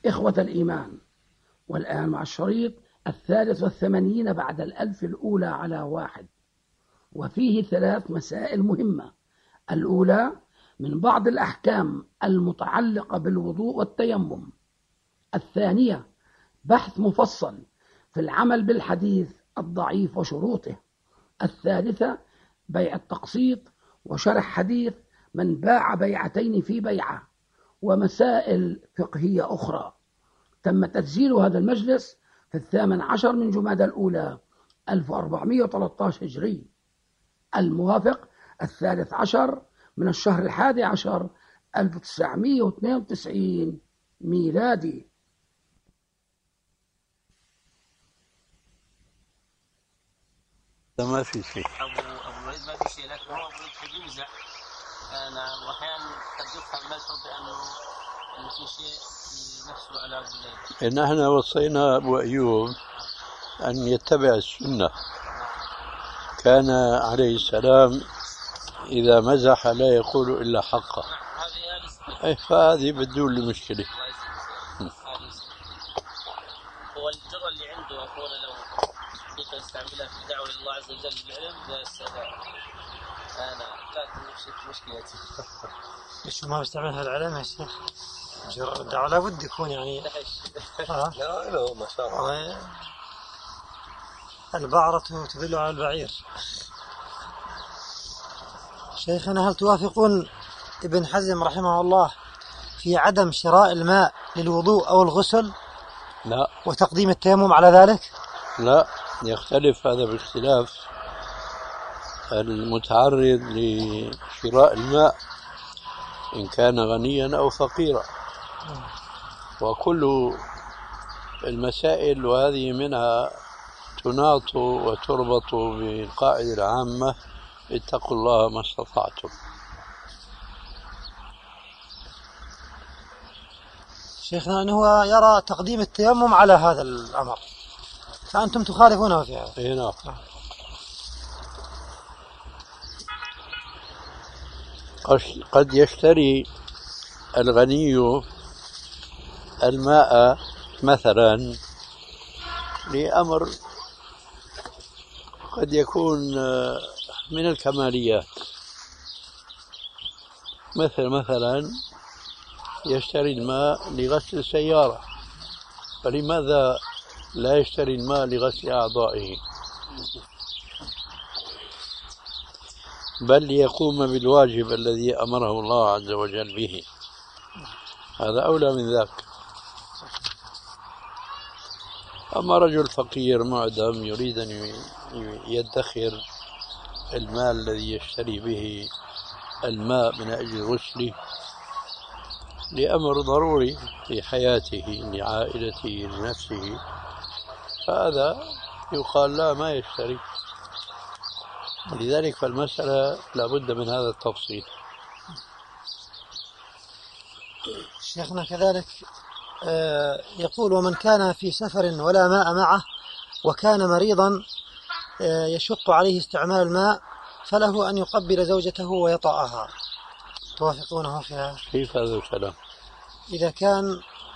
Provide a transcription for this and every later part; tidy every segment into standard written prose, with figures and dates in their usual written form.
إخوة الإيمان، والآن مع الشريط 83 بعد 1000 الأولى على 1، وفيه 3 مسائل مهمة. الأولى من بعض الأحكام المتعلقة بالوضوء والتيمم. الثانية بحث مفصل في العمل بالحديث الضعيف وشروطه. الثالثة بيع التقسيط وشرح حديث من باع بيعتين في بيعة، ومسائل فقهية أخرى. تم تسجيل هذا المجلس في 18 من جمادى الأولى 1413 هجري، الموافق 13 من الشهر 11 1992 ميلادي. ما في شيء. أبو الوليد ما في شيء، لكن هو أبو الوليد قد ينزع. نعم، وأحيانا قد يفهم المذهب بأنه في شيء نفسه على أبو الوليد. إن احنا وصينا أبو أيوب أن يتبع السنة. كان عليه السلام إذا مزح لا يقول إلا حقه. فهذه بدون المشكلة. هو الجرى اللي عنده أقول لو كنت أستعملها في الدعوة لله عز وجل بالعلم بالسلام. أنا لكن مشكلتي. ليش ما بستعملها العلم يا شيخ؟ جرى الدعوة لابد يكون يعني. لا ما شاء الله. البعرة تدل على البعير. شيخنا، هل توافقون ابن حزم رحمه الله في عدم شراء الماء للوضوء أو الغسل؟ لا. وتقديم التيمم على ذلك؟ لا، يختلف هذا باختلاف المتعرض لشراء الماء إن كان غنيا أو فقيرا. وكل المسائل وهذه منها تناط وتربط بالقاعدة العامة: اتقوا الله ما استطعتم. شيخنا أنه يرى تقديم التيمم على هذا الأمر، فأنتم تخالفونه في هذا. إيه نعم. قد يشتري الغني الماء مثلا لأمر قد يكون من الكماليات، مثلا يشتري الماء لغسل السيارة، فلماذا لا يشتري الماء لغسل أعضائه؟ بل يقوم بالواجب الذي أمره الله عز وجل به. هذا أولى من ذاك. أما رجل فقير معدم يريد أن يدخر المال الذي يشتري به الماء من أجل غسله لأمر ضروري في حياته لعائلته لنفسه، فهذا يقال لا، ما يشتري. لذلك فالمسألة لابد من هذا التفصيل. شيخنا كذلك يقول: ومن كان في سفر ولا ماء معه وكان مريضا يشق عليه استعمال الماء فله أن يقبل زوجته ويطأها. توافقونه في هذا؟ كيف هذا الكلام؟ إذا كان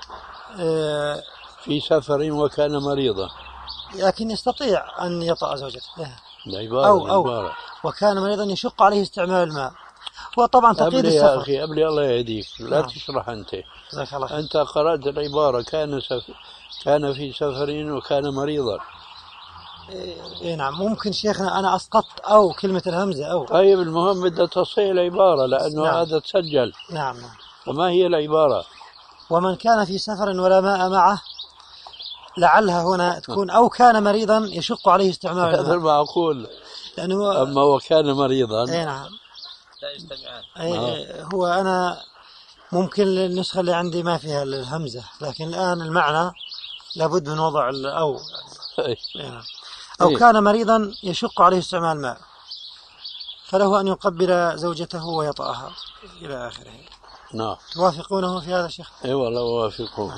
في سفر وكان مريضا لكن يستطيع أن يطأ زوجته، أو وكان مريضا يشق عليه استعمال الماء، وطبعا تقييد السفر. يا أخي أبلي الله يهديك، لا تشرح أنت. أنت قرأت العبارة كان في سفر وكان مريضا. إيه نعم، ممكن شيخنا أنا أسقطت أو كلمة الهمزة أو. طيب المهم بدها تصحيح العبارة لأنه نعم. هذا تسجل. نعم. وما هي العبارة؟ ومن كان في سفر ولا ماء معه، لعلها هنا تكون أو كان مريضا يشق عليه استعمال الماء. هذا المعقول. لأنه أما وكان مريضا. إيه نعم. لا يجتمعان. هو أنا ممكن النسخة اللي عندي ما فيها الهمزة، لكن الآن المعنى لابد من وضع أو. أو كان مريضا يشق عليه استعمال الماء فله أن يقبل زوجته ويطأها إلى آخره. نعم. توافقونه في هذا شيخ؟ أي والله أوافقه.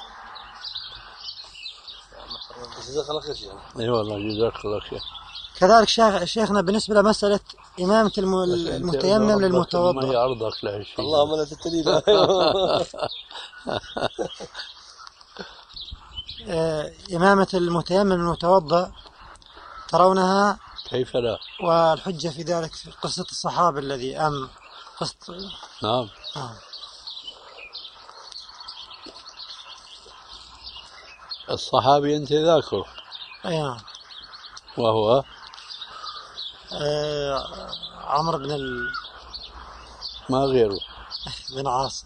جزاك الله خير شيخ. أي والله جزاك الله خير. كذلك شيخنا بالنسبة لمسألة إمامة المتيمم للمتوضئ. ما هي عرضك لا شيء. اللهم لا تتريد. إمامة المتيمم المتوضأ ترونها؟ كيف لا؟ والحجة في ذلك في قصة الصحابي الذي قصة. نعم. الصحابي أنت ذاكره. أي نعم. وهو عمرو ما غيره بن عاص.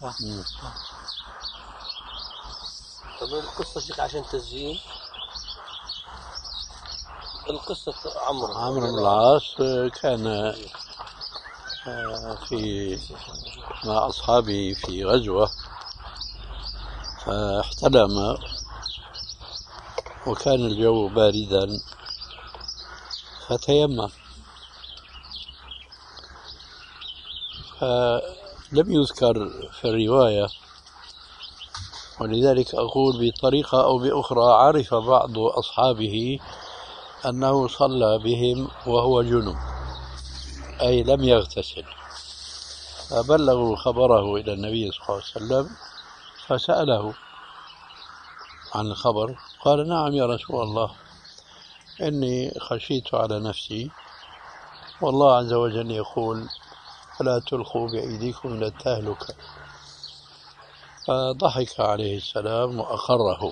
طب القصة شيخ عشان تسجيل القصة عمرو بن العاص كان في مع أصحابه في غزوة فاحتلم وكان الجو باردا فتيمم فلم يذكر في الرواية، ولذلك أقول بطريقة أو بأخرى عرف بعض أصحابه أنه صلى بهم وهو جنب أي لم يغتسل، فبلغوا خبره إلى النبي صلى الله عليه وسلم فسأله عن الخبر قال نعم يا رسول الله إني خشيت على نفسي والله عز وجل يقول فلا تلقوا بأيديكم إلى التهلكة، فضحك عليه السلام وأقره.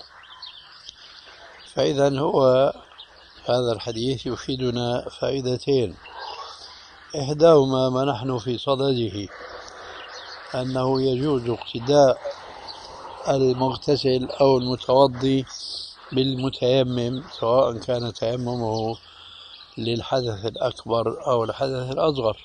فإذا هو هذا الحديث يفيدنا فائدتين، إحداهما ما نحن في صدده أنه يجوز اقتداء المغتسل أو المتوضي بالمتيمم سواء كان تيممه للحدث الأكبر أو الحدث الأصغر.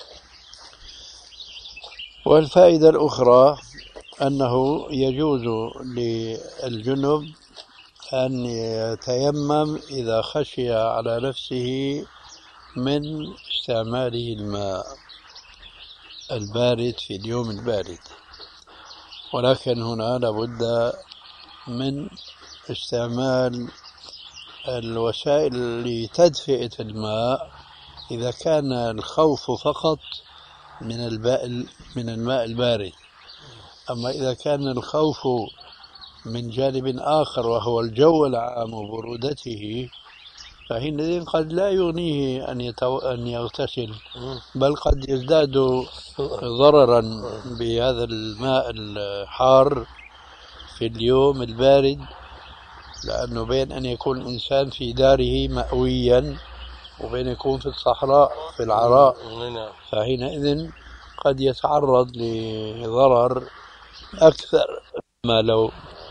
والفائدة الأخرى أنه يجوز للجنب أن يتيمم إذا خشي على نفسه من استعماله الماء البارد في اليوم البارد، ولكن هنا لابد من استعمال الوسائل لتدفئة الماء إذا كان الخوف فقط من الماء البارد. أما إذا كان الخوف من جانب آخر وهو الجو العام وبرودته فحينئذ قد لا يغنيه أن يغتسل، بل قد يزداد ضررا بهذا الماء الحار في اليوم البارد، لأنه بين أن يكون الإنسان في داره مأويا وبين يكون في الصحراء في العراء، فحينئذ قد يتعرض لضرر أكثر ما لو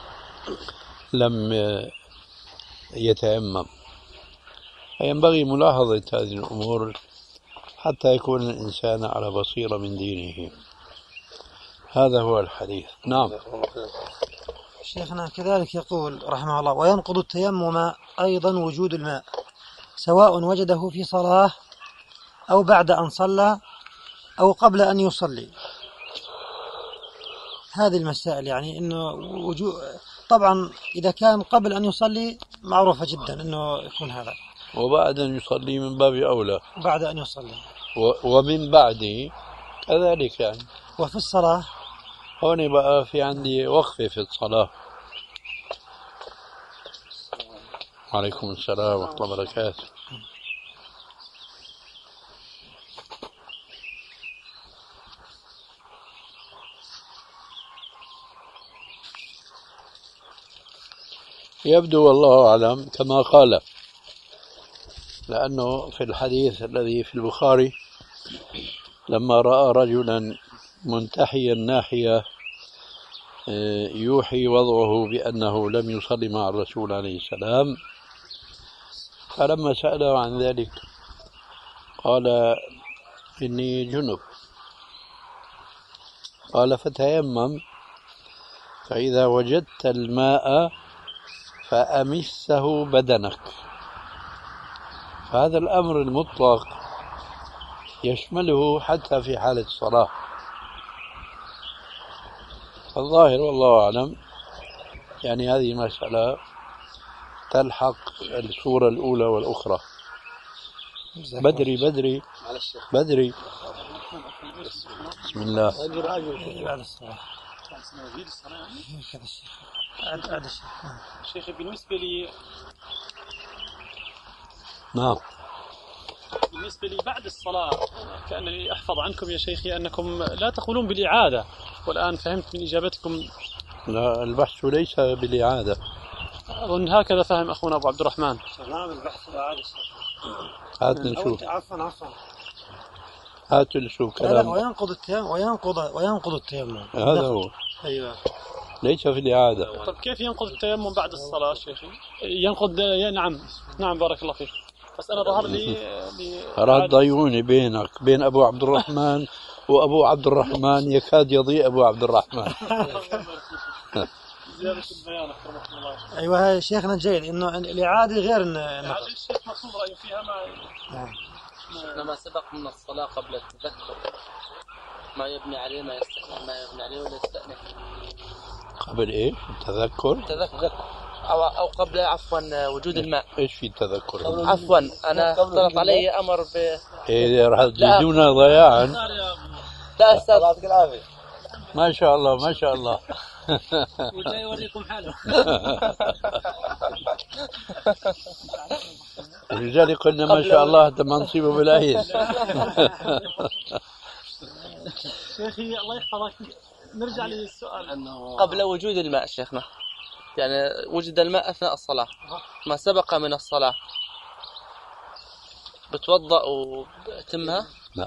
لم يتيمم. فينبغي ملاحظة هذه الأمور حتى يكون الإنسان على بصيرة من دينه. هذا هو الحديث. نعم. شيخنا كذلك يقول رحمه الله وينقض التيمم أيضا وجود الماء سواء وجده في صلاة أو بعد أن صلى أو قبل أن يصلي. هذه المسائل يعني إنه طبعا إذا كان قبل أن يصلي معروفة جدا إنه يكون هذا، وبعد أن يصلي من باب أولى، بعد أن يصلي ومن بعده كذلك يعني. وفي الصلاة هون بقى في عندي وقفة في الصلاة. وعليكم السلام ورحمة الله وبركاته. يبدو والله أعلم كما قال، لأنه في الحديث الذي في البخاري لما رأى رجلا منتحيا ناحية يوحي وضعه بأنه لم يصلي مع الرسول عليه السلام، فلما سأله عن ذلك قال إني جنب، قال فتيمم فإذا وجدت الماء فأمسه بدنك. فهذا الأمر المطلق يشمله حتى في حالة الصلاة. الظاهر والله أعلم يعني هذه المسألة تلحق الصورة الأولى والأخرى. بدري بسم الله. شيخي بالنسبة لي نعم. بالنسبة لي بعد الصلاة كأنني أحفظ عنكم يا شيخي أنكم لا تقولون بالإعادة، والآن فهمت من إجابتكم. لا، البحث ليس بالإعادة. أظن هكذا فهم أخونا أبو عبد الرحمن. نعم البحث بالإعادة. هات نشوف. عفوا. هات نشوف كلام. لا وينقض التيمم وينقض التيمم. هذا هو. أيوة. ليس في الإعادة. طيب كيف ينقض التيمم بعد الصلاة شيخي؟ ينقض نعم بارك الله فيك. بس أنا ظهر لي أراد ضيوني بينك بين أبو عبد الرحمن وأبو عبد الرحمن، يكاد يضيء أبو عبد الرحمن. زيادة البيان أكرمكم الله. أيوة شيخنا جيد إنه الإعادة غير النقض. الشيخ مقصود رأيه فيها ما سبق من الصلاة قبل التذكر ما يبني عليه ما يبني عليه ولا يستأنف. قبل إيه؟ التذكر؟ أو قبل عفوا وجود الماء. إيش في التذكر؟ عفوا أنا اختلط علي أمر إيه راح تزيدونا ضياعا. لا أستاذ. ما شاء الله ما شاء الله. وجاي يوريكم حاله. ولذلك قلنا ما شاء الله تم نصيبه بالأهل. شيخي الله يحفظك، نرجع للسؤال. قبل وجود الماء شيخنا، يعني وجد الماء أثناء الصلاة، ما سبق من الصلاة بتوضأ وتمها؟ لا.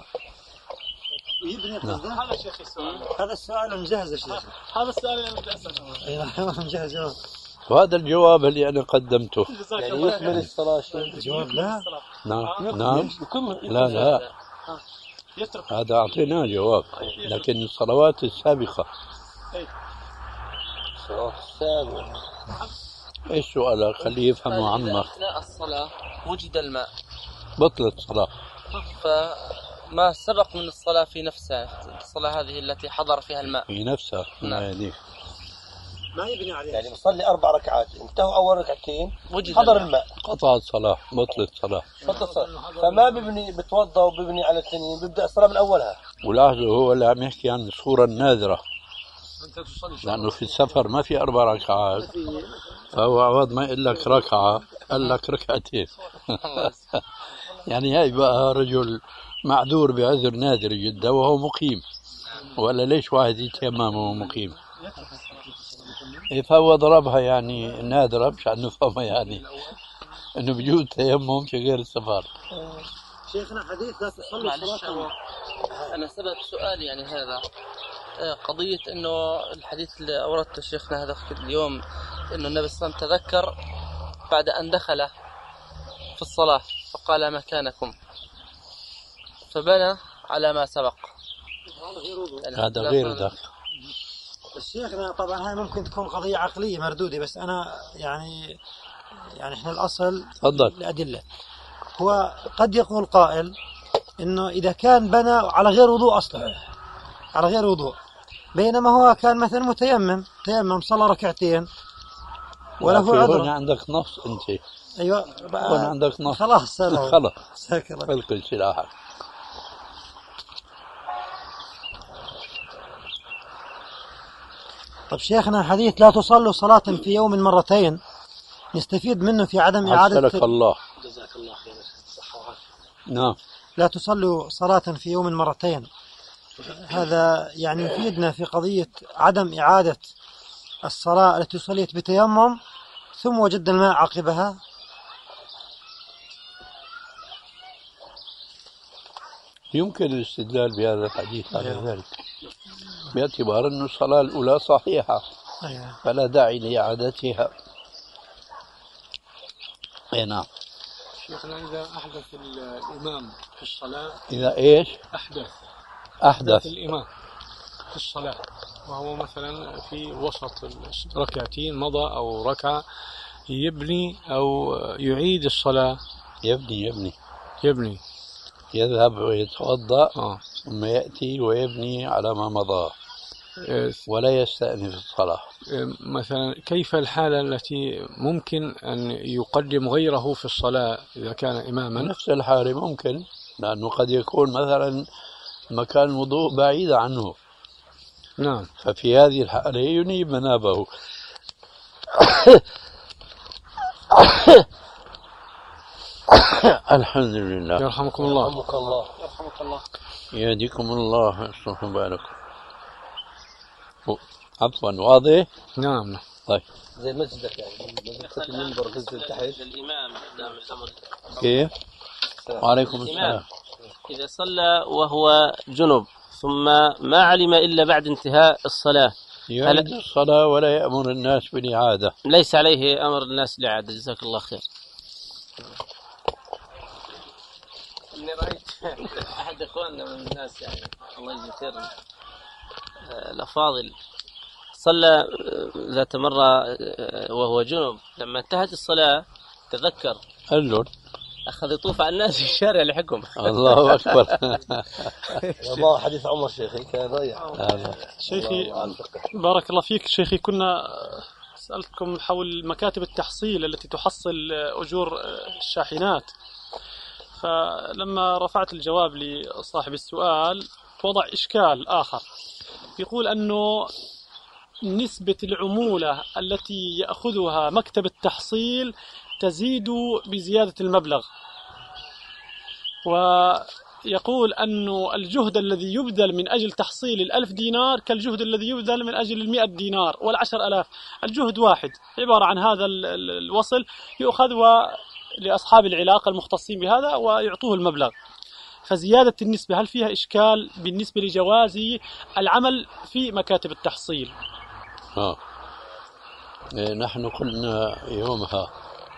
هذا شيخي السؤال. هذا السؤال مجهز يا شيخ. هذا السؤال اللي بدي أسأله. أيوة مجهز جواب. وهذا الجواب اللي أنا قدمته. يعني يكمل الصلاة شيء. الجواب لا. نعم. لا. هذا أعطيناه جواب، لكن الصلوات السابقة. الصلاة السابقة. إيش سؤالك؟ خليه يفهموا عمك. أثناء الصلاة وجد الماء بطلت الصلاة. فما سبق من الصلاة في نفسها، الصلاة هذه التي حضر فيها الماء في نفسها. نعم. ما يبني عليه. يعني بصلي 4 ركعات، انتهوا أول ركعتين وجد حضر الماء، قطعت الصلاة، بطلت الصلاة. فما ببني بتوضأ وببني على الثانيين، بيبدأ الصلاة من أولها. ولاحظوا هو اللي عم يحكي عن الصورة النادرة، لأنه في السفر ما في 4 ركعات، فهو عوض ما يقول لك ركعة قال لك ركعتين. يعني هاي بقى رجل معذور بعذر نادر جدا وهو مقيم، ولا ليش واحد يتيمم وهو مقيم؟ فهو ضربها يعني نادرة مشان نفهمها، يعني انه بيجوز تيمم في غير السفر. شيخنا حديث لا تصلي الصلاة. أنا سبب سؤالي يعني هذا قضية إنه الحديث اللي أوردته شيخنا هذا اليوم، إنه النبي صلى الله عليه وسلم تذكر بعد أن دخل في الصلاة فقال مكانكم، فبنى على ما سبق. يعني هذا غير ذاك. الشيخنا طبعا هاي ممكن تكون قضية عقلية مردودة، بس أنا يعني إحنا الأصل الأدلة. هو قد يقول قائل إنه إذا كان بنى على غير وضوء أصلا، على غير وضوء، بينما هو كان مثلا تيمم صلى ركعتين وله عذر. هنا عندك نص أنت. أيوة هنا عندك نص. خلاص القي سلاحك. طب شيخنا حديث لا تصلوا صلاة في يوم مرتين نستفيد منه في عدم إعادة. عسلك الله. جزاك الله خير. نعم. لا تصلوا صلاة في يوم مرتين، هذا يعني يفيدنا في قضية عدم إعادة الصلاة التي صليت بتيمم ثم وجد الماء عقبها. يمكن الاستدلال بهذا الحديث على ذلك باعتبار أن الصلاة الأولى صحيحة فلا داعي لإعادتها. نعم. شيخنا إذا أحدث الإمام في الصلاة، إذا إيش؟ أحدث الإمام في الصلاة وهو مثلا في وسط ركعتين مضى أو ركعة، يبني أو يعيد الصلاة؟ يبني يذهب ويتوضأ ثم يأتي ويبني على ما مضى ولا يستأنف الصلاة. مثلا كيف الحالة التي ممكن أن يقدم غيره في الصلاة إذا كان إماما؟ نفس الحالة ممكن، لأنه قد يكون مثلا مكان الوضوء بعيد عنه. نعم. ففي هذه الحالة ينيب منابه الحمد لله. يرحمكم الله. يرحمك الله. يرحمك الله. يهديكم الله ويصلح بالكم. عفوا واضح؟ نعم. طيب زي مسجدك يعني مسجدك المنبر نزل تحت الإمام قدام الأمر. كيف؟ وعليكم السلام. إذا صلى وهو جنب ثم ما علم إلا بعد انتهاء الصلاة يعيد الصلاة ولا يأمر الناس بالإعادة. ليس عليه أمر الناس للإعادة. جزاك الله خير. إني رأيت أحد إخواننا من الناس يعني الله يجزيه خير الأفاضل صلى ذات مرة وهو جنب، لما انتهت الصلاة تذكر أخذ يطوف على الناس في الشارع لحكم. الله أكبر. والله حديث عمر شيخي كان ضيع. شيخي بارك الله فيك شيخي، كنا سألتكم حول مكاتب التحصيل التي تحصل أجور الشاحنات، فلما رفعت الجواب لصاحب السؤال وضع إشكال آخر، يقول أنه نسبة العمولة التي يأخذها مكتب التحصيل تزيد بزيادة المبلغ، ويقول أن الجهد الذي يبذل من أجل تحصيل 1000 دينار كالجهد الذي يبذل من أجل 100 دينار وال10,000. الجهد واحد، عبارة عن هذا الوصل يؤخذ لأصحاب العلاقة المختصين بهذا ويعطوه المبلغ. فزيادة النسبة هل فيها إشكال بالنسبة لجواز العمل في مكاتب التحصيل؟ نحن قلنا يومها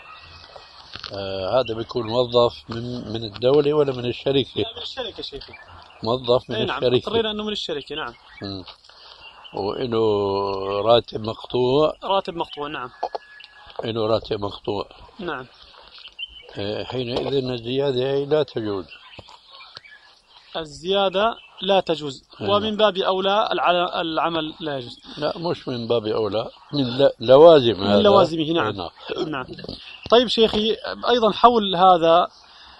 هذا بيكون موظف من الدولة ولا من الشركة؟ لا من الشركة شيخي. موظف من نعم. الشركة. اضطرينا أنه من الشركة. نعم. وإنه راتب مقطوع. راتب مقطوع. نعم. إنه راتب مقطوع. نعم. حينئذ الزيادة هي لا تجوز. الزيادة لا تجوز. ومن باب أولى العمل لا يجوز. لا مش من باب أولى، من لوازم هذا. من لوازمه. نعم. نعم. طيب شيخي أيضا حول هذا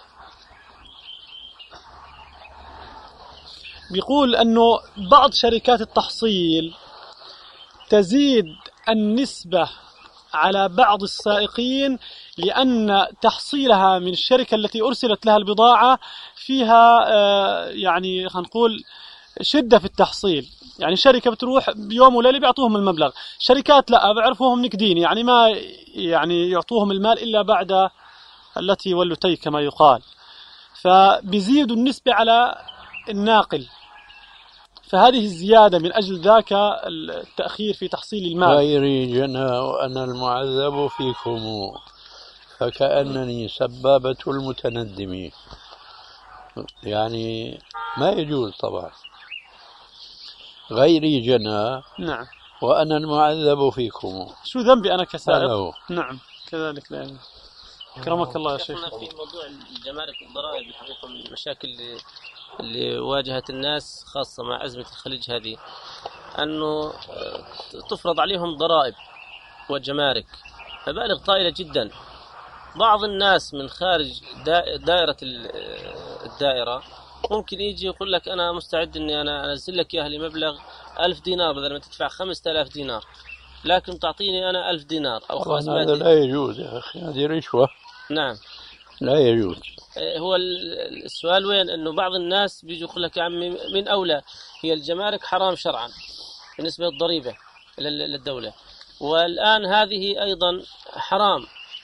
بيقول أنه بعض شركات التحصيل تزيد النسبة على بعض السائقين لأن تحصيلها من الشركة التي أرسلت لها البضاعة فيها يعني خلينا نقول شدة في التحصيل. يعني شركة بتروح بيوم وليلة بيعطوهم المبلغ، شركات لا بعرفوهم نكدين، يعني ما يعني يعطوهم المال إلا بعد التي والتي كما يقال، فبيزيدوا النسبة على الناقل. فهذه الزيادة من أجل ذاك التأخير في تحصيل المال. غيري جنى وأنا المعذب فيكم فكأنني سبابة المتندمين. يعني ما يجوز طبعا. غيري جنى. نعم. وأنا المعذب فيكم. شو ذنبي أنا كسائق؟ هو. نعم كذلك. لا كرمك الله يا شيخ. في موضوع الجمارك والضرائب الحقيقة من المشاكل اللي واجهت الناس خاصة مع أزمة الخليج هذه، أنه تفرض عليهم ضرائب وجمارك مبالغ طائلة جدا. بعض الناس من خارج دائرة الدائرة ممكن يجي يقول لك أنا مستعد أني أنا أنزل لك إياها لمبلغ 1000 دينار بدل ما تدفع 5000 دينار، لكن تعطيني أنا 1000 دينار أو 500 دينار. هذا لا يجوز يا أخي، هذه رشوة. نعم. لا يجوز. هو السؤال وين؟ أنه بعض الناس بيجي يقول لك يا عمي من أولى، هي الجمارك حرام شرعا بالنسبة للضريبة للدولة، والآن هذه أيضا حرام.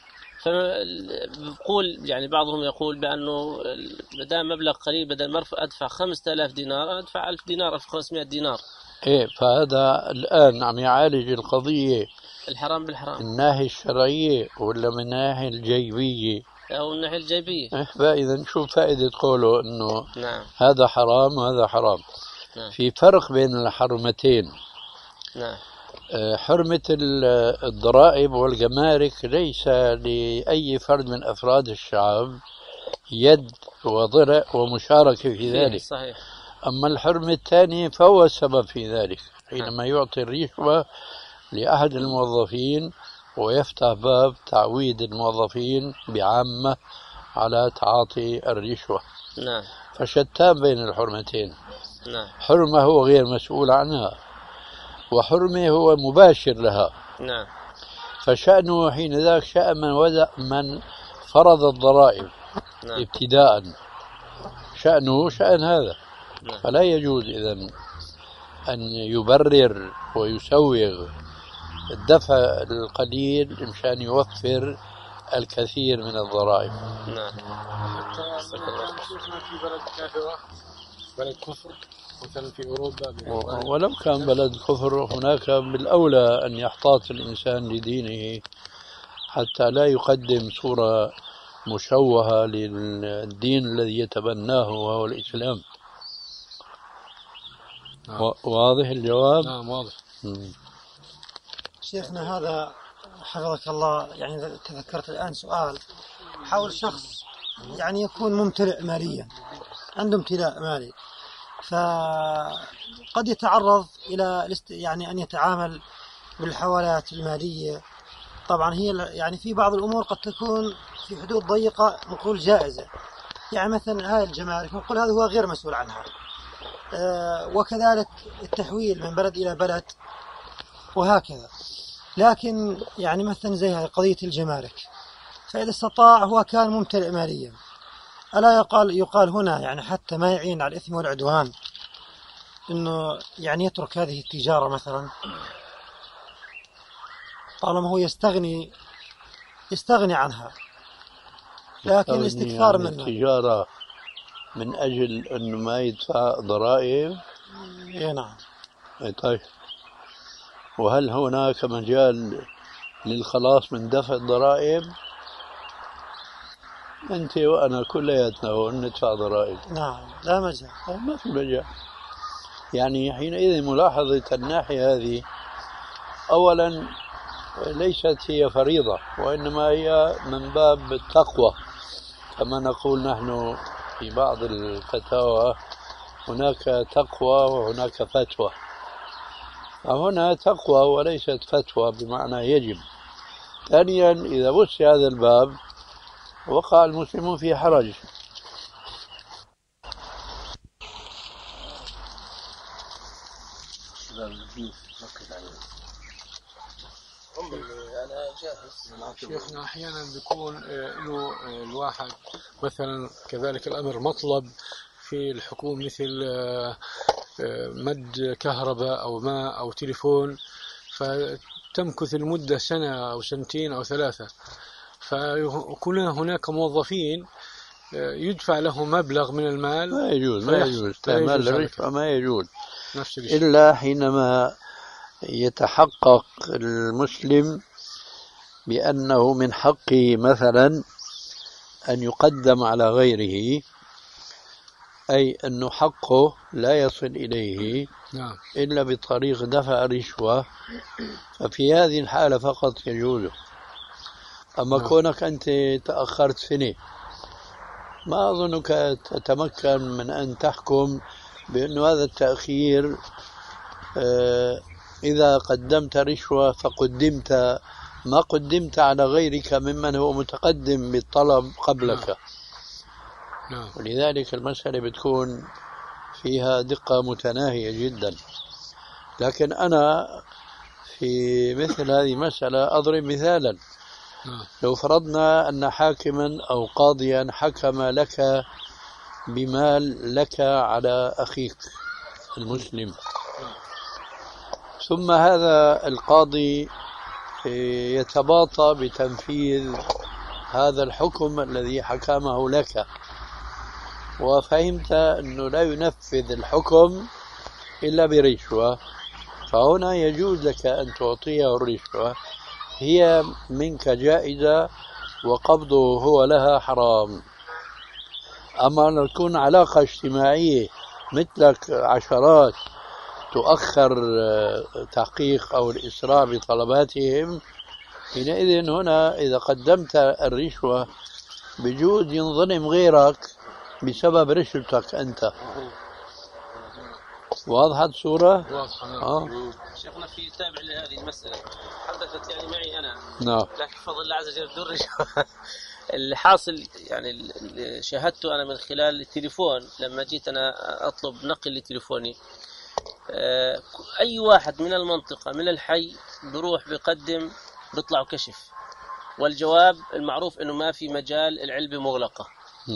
فبقول يعني بعضهم يقول بأنه بدل مبلغ قليل بدل ما أدفع 5000 دينار أدفع 1000 دينار 1500 دينار. إيه، فهذا الآن عم يعالج القضية الحرام بالحرام، الناحية الشرعية ولا من الناحية الجيبية أو الناحية الجيبية. فإذا شو فائدة قوله إنه نعم. هذا حرام وهذا حرام. نعم. في فرق بين الحرمتين. نعم. حرمة الضرائب والجمارك ليس لأي فرد من أفراد الشعب يد وضرع ومشاركة في ذلك. صحيح. أما الحرمة الثانية فهو السبب في ذلك حينما يعطي الرشوة لأحد الموظفين ويفتح باب تعويد الموظفين بعامة على تعاطي الرشوة. نعم. فشتان بين الحرمتين. نعم. حرمة هو غير مسؤول عنها، وحرمة هو مباشر لها. نعم. فشأنه حين ذاك شأن من فرض الضرائب ابتداء، شأنه شأن هذا. فلا يجوز إذن أن يبرر ويسوغ الدفع القليل مشان يوفر الكثير من الضرائب. نعم. في بلد كافرة، بلد كفر مثلا في أوروبا، ولو كان بلد كفر هناك بالأولى أن يحتاط الإنسان لدينه حتى لا يقدم صورة مشوهة للدين الذي يتبناه وهو الإسلام. واضح الجواب؟ نعم واضح. شيخنا هذا حفظك الله، يعني تذكرت الآن سؤال حول شخص يعني يكون ممتلئ ماليا، عنده امتلاء مالي، فقد يتعرض إلى يعني أن يتعامل بالحوالات المالية. طبعا هي يعني في بعض الأمور قد تكون في حدود ضيقة نقول جائزة، يعني مثلا هاي الجمارك نقول هذا هو غير مسؤول عنها، وكذلك التحويل من بلد إلى بلد وهكذا. لكن يعني مثلا زي هاي قضية الجمارك، فإذا استطاع هو كان ممتلئ ماليا، ألا يقال هنا يعني حتى ما يعين على الإثم والعدوان إنه يعني يترك هذه التجارة مثلا، طالما هو يستغني عنها، لكن الاستكثار منها التجارة من أجل أنه ما يدفع ضرائب. نعم. طيب، وهل هناك مجال للخلاص من دفع الضرائب؟ أنت وأنا كلياتنا ندفع ضرائب. نعم، لا مجال، ما في مجال. يعني حينئذ ملاحظة الناحية هذه أولا ليست هي فريضة، وإنما هي من باب التقوى، كما نقول نحن في بعض الفتاوى هناك تقوى وهناك فتوى. فهنا تقوى وليست فتوى بمعنى يجب. ثانيا إذا بث هذا الباب وقع المسلمون في حرج. أنا جاهز. شيخنا أحيانا بيكون له الواحد مثلا كذلك الأمر مطلب في الحكومة، مثل مد كهرباء أو ماء أو تليفون، فتمكث المدة سنة أو سنتين أو ثلاثة، فيكون هناك موظفين يدفع له مبلغ من المال. ما يجوز استعمال الرشوة، ما يجوز نفس إلا حينما يتحقق المسلم بأنه من حقه مثلا أن يقدم على غيره، أي أنه حقه لا يصل إليه نعم. إلا بطريق دفع رشوة، ففي هذه الحالة فقط يجوز. أما كونك أنت تأخرت سنة، ما أظنك تتمكن من أن تحكم بأن هذا التأخير إذا قدمت رشوة فقدمت ما قدمت على غيرك ممن هو متقدم بالطلب قبلك. نعم. ولذلك المسألة بتكون فيها دقة متناهية جدا. لكن أنا في مثل هذه المسألة أضرب مثالا. لو فرضنا أن حاكما أو قاضيا حكم لك بمال لك على أخيك المسلم، ثم هذا القاضي يتباطأ بتنفيذ هذا الحكم الذي حكمه لك، وفهمت أنه لا ينفذ الحكم إلا برشوة، فهنا يجوز لك أن تعطيه الرشوة، هي منك جائزة وقبضه هو لها حرام. أما أن تكون علاقة اجتماعية مثلك عشرات تؤخر تحقيق أو الإسراع بطلباتهم، حينئذ هنا إذا قدمت الرشوة بجوز ينظلم غيرك بسبب رشوتك أنت. واضحة الصورة؟ واضحة. شيخنا في تابع لهذه المسألة، حدثت يعني معي أنا. نعم. لكن بفضل الله عز وجل بدون رشوة. اللي حاصل يعني اللي شاهدته أنا من خلال التليفون، لما جيت أنا أطلب نقل لتليفوني، أي واحد من المنطقة من الحي بروح بيقدم بيطلعوا كشف، والجواب المعروف أنه ما في مجال، العلبة مغلقة.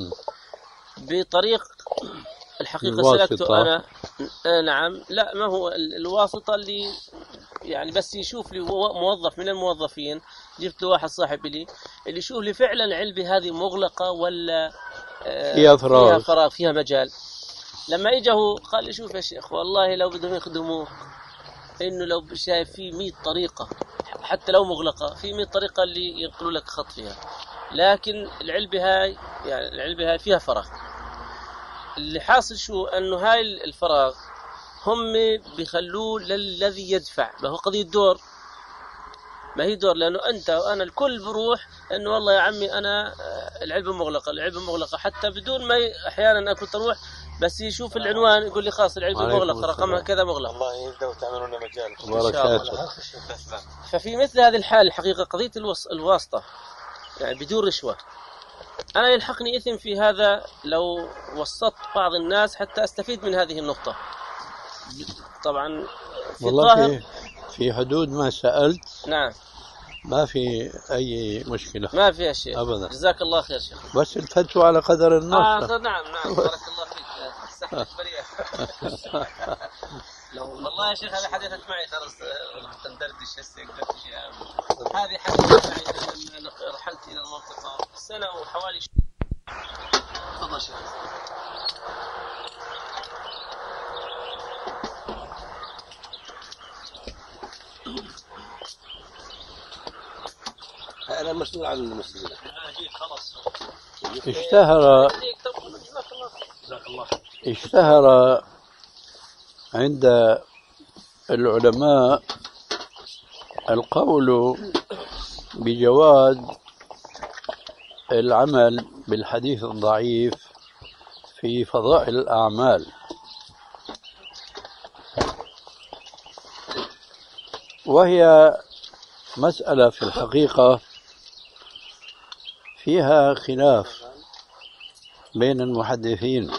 بطريق الحقيقة سلكته أنا. نعم، لا، ما هو الواسطة اللي يعني بس يشوف لي موظف من الموظفين، جبت له واحد صاحب لي اللي يشوف لي فعلا العلبة هذه مغلقة ولا فيها فراغ، فيها مجال. لما اجه قال لي شوف يا شيخ، والله لو بدهم يخدموك انه لو شايف في 100 طريقة حتى لو مغلقة، في 100 طريقة اللي ينقلوا لك خط فيها، لكن العلبة هاي فيها فراغ. اللي حاصل شو انه هاي الفراغ هم بيخلوه للذي يدفع، ما هو قضية دور، ما هي دور، لانه انت وانا الكل بروح انه والله يا عمي انا العلبة مغلقة حتى بدون ما احيانا انا كنت اروح بس يشوف العنوان يقول لي خلاص العلبة مغلقة، رقمها كذا مغلق. الله يهدوا وتعملوا لنا مجال. ففي مثل هذه الحال الحقيقة قضية الواسطة يعني بدون رشوة، أنا يلحقني إثم في هذا لو وسطت بعض الناس حتى أستفيد من هذه النقطة. طبعا في والله في حدود ما سألت. نعم، ما في أي مشكلة، ما في شيء أبدا. جزاك الله خير شيخ. بس الفتوى على قدر النص. نعم بارك الله فيك. صحتك بريئة. والله يا شيخ هذا حدثت معي خلاص ندردش هسه هذه حدثت معي لما رحلت إلى المنطقة سنة وحوالي تفضل شيخ. أنا مسؤول عن المسلمين. اشتهر عند العلماء القول بجواز العمل بالحديث الضعيف في فضائل الأعمال، وهي مسألة في الحقيقة فيها خلاف بين المحدثين.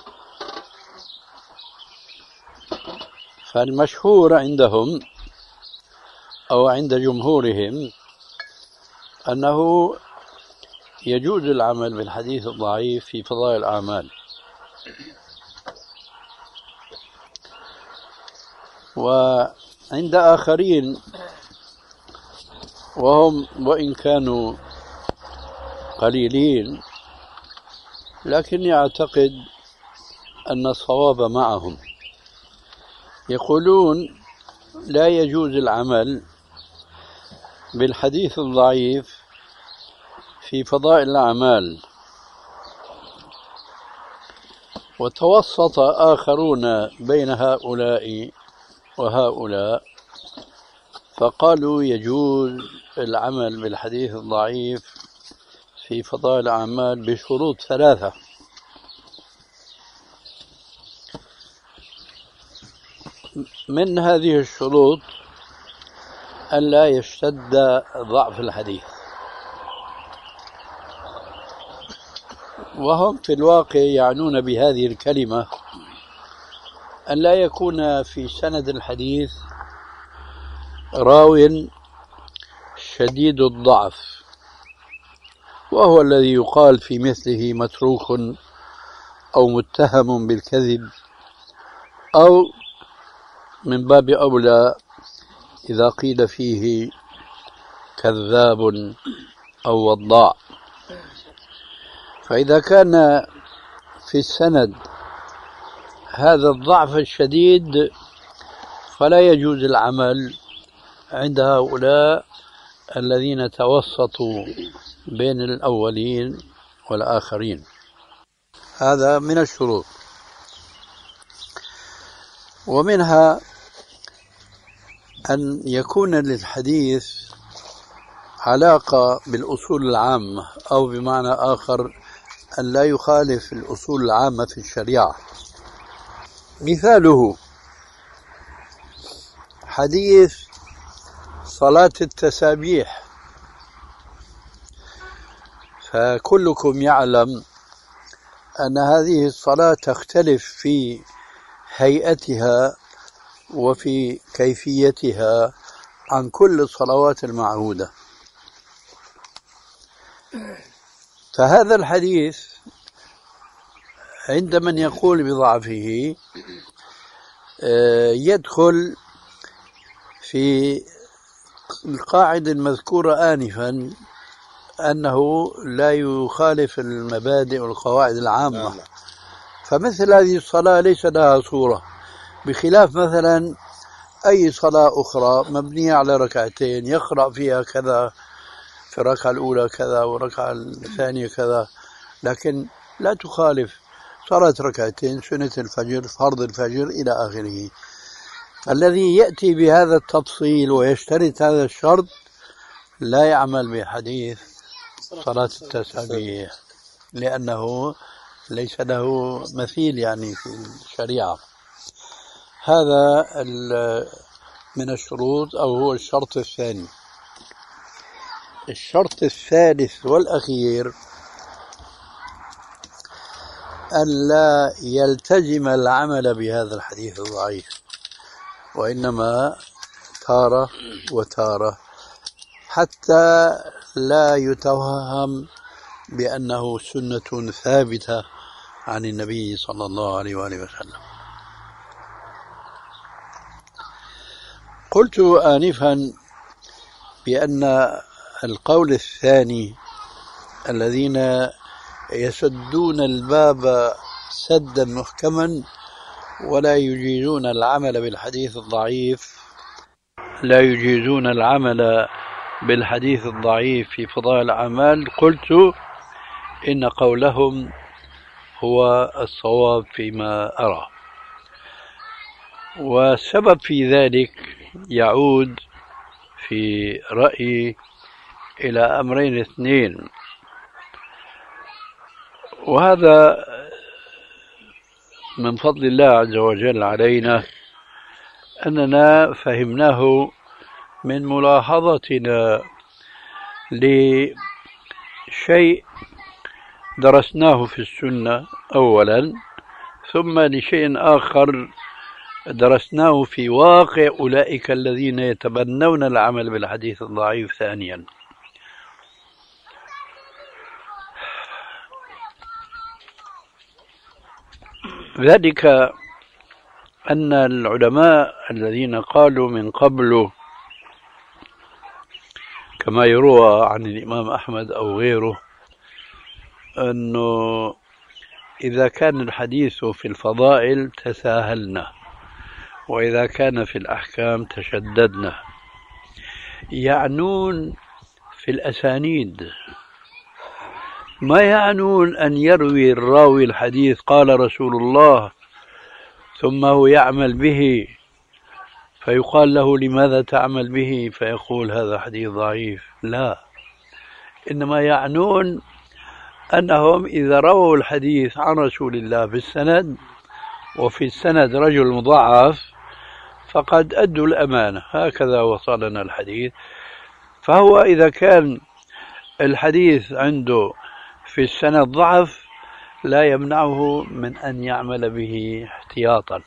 فالمشهور عندهم أو عند جمهورهم أنه يجوز العمل بالحديث الضعيف في فضائل الأعمال، وعند آخرين وهم وإن كانوا قليلين لكني أعتقد أن الصواب معهم، يقولون لا يجوز العمل بالحديث الضعيف في فضائل الأعمال. وتوسط آخرون بين هؤلاء وهؤلاء فقالوا يجوز العمل بالحديث الضعيف في فضائل الأعمال بشروط 3. من هذه الشروط أن لا يشتد ضعف الحديث، وهم في الواقع يعنون بهذه الكلمة أن لا يكون في سند الحديث راو شديد الضعف، وهو الذي يقال في مثله متروك أو متهم بالكذب، أو من باب أولى إذا قيل فيه كذاب أو وضاع. فإذا كان في السند هذا الضعف الشديد فلا يجوز العمل عند هؤلاء الذين توسطوا بين الأولين والآخرين. هذا من الشروط. ومنها أن يكون للحديث علاقة بالأصول العامة، أو بمعنى آخر أن لا يخالف الأصول العامة في الشريعة. مثاله حديث صلاة التسابيح، فكلكم يعلم أن هذه الصلاة تختلف في هيئتها وفي كيفيتها عن كل الصلوات المعهودة. فهذا الحديث عند من يقول بضعفه يدخل في القاعدة المذكورة آنفا أنه لا يخالف المبادئ والقواعد العامة. فمثل هذه الصلاة ليس لها صورة، بخلاف مثلا أي صلاة أخرى مبنية على ركعتين يقرأ فيها كذا في الركعة الأولى كذا والركعة الثانية كذا، لكن لا تخالف صلاة ركعتين، سنة الفجر، فرض الفجر إلى آخره. الذي يأتي بهذا التفصيل ويشترط هذا الشرط لا يعمل بحديث صلاة التسابيح، لأنه ليس له مثيل يعني في الشريعة. هذا من الشروط، أو هو الشرط الثاني. الشرط الثالث والأخير ألا يلتزم العمل بهذا الحديث الضعيف، وإنما تارة وتارة، حتى لا يتوهم بأنه سنة ثابتة عن النبي صلى الله عليه وآله وسلم. قلت آنفا بأن القول الثاني الذين يسدون الباب سدا محكما ولا يجيزون العمل بالحديث الضعيف، لا يجيزون العمل بالحديث الضعيف في فضائل الأعمال، قلت إن قولهم هو الصواب فيما أرى. والسبب في ذلك يعود في رأيي إلى أمرين اثنين، وهذا من فضل الله عز وجل علينا أننا فهمناه من ملاحظتنا لشيء درسناه في السنة أولا، ثم لشيء آخر درسناه في واقع أولئك الذين يتبنون العمل بالحديث الضعيف ثانيا. ذلك أن العلماء الذين قالوا من قبل، كما يروى عن الإمام أحمد أو غيره، أنه إذا كان الحديث في الفضائل تساهلنا، وإذا كان في الأحكام تشددنا، يعنون في الأسانيد، ما يعنون أن يروي الراوي الحديث قال رسول الله ثم هو يعمل به فيقال له لماذا تعمل به فيقول هذا حديث ضعيف. لا، إنما يعنون أنهم إذا رووا الحديث عن رسول الله بالسند وفي السند رجل مضاعف فقد أدوا الأمانة، هكذا وصلنا الحديث. فهو إذا كان الحديث عنده في السند ضعف لا يمنعه من أن يعمل به احتياطا.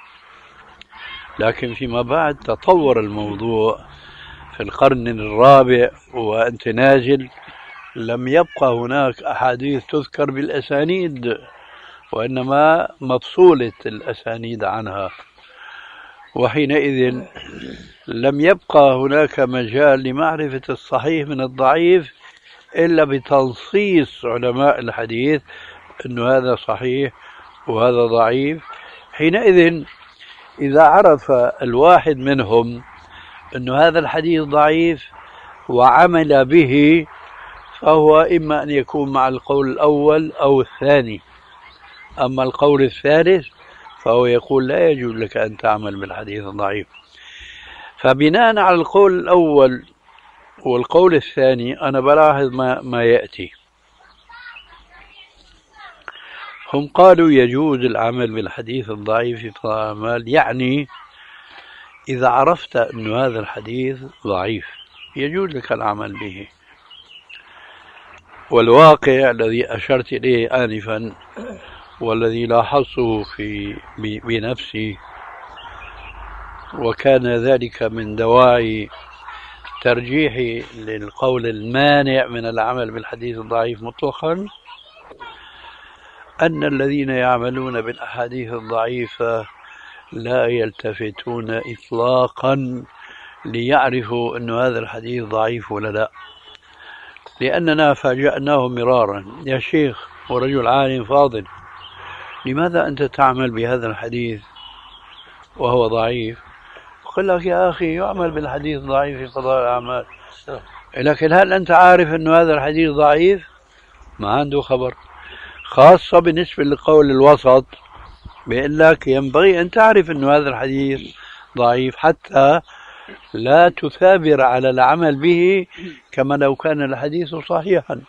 لكن فيما بعد تطور الموضوع في القرن الرابع وأنت نازل، لم يبقى هناك أحاديث تذكر بالأسانيد، وإنما مفصولة الأسانيد عنها، وحينئذ لم يبقى هناك مجال لمعرفة الصحيح من الضعيف إلا بتنصيص علماء الحديث أنه هذا صحيح وهذا ضعيف. حينئذ إذا عرف الواحد منهم أنه هذا الحديث ضعيف وعمل به، فهو إما أن يكون مع القول الأول أو الثاني. أما القول الثالث فهو يقول لا يجوز لك أن تعمل بالحديث الضعيف. فبناء على القول الأول والقول الثاني أنا بلاحظ ما يأتي. هم قالوا يجوز العمل بالحديث الضعيف في الأعمال، يعني إذا عرفت أن هذا الحديث ضعيف يجوز لك العمل به. والواقع الذي أشرت إليه آنفا والذي لاحظته بنفسي، وكان ذلك من دواعي ترجيحي للقول المانع من العمل بالحديث الضعيف مطلقا أن الذين يعملون بالأحاديث الضعيفة لا يلتفتون إطلاقا ليعرفوا أن هذا الحديث ضعيف ولا لا، لأننا فاجأناهم مرارا: يا شيخ ورجل عالم فاضل، لماذا أنت تعمل بهذا الحديث وهو ضعيف؟ قل لك: يا أخي يعمل بالحديث ضعيف في قضاء الأعمال، لكن هل أنت عارف أن هذا الحديث ضعيف؟ ما عنده خبر. خاصة بالنسبة للقول الوسط بيقول لك ينبغي أن تعرف أن هذا الحديث ضعيف حتى لا تثابر على العمل به كما لو كان الحديث صحيحا.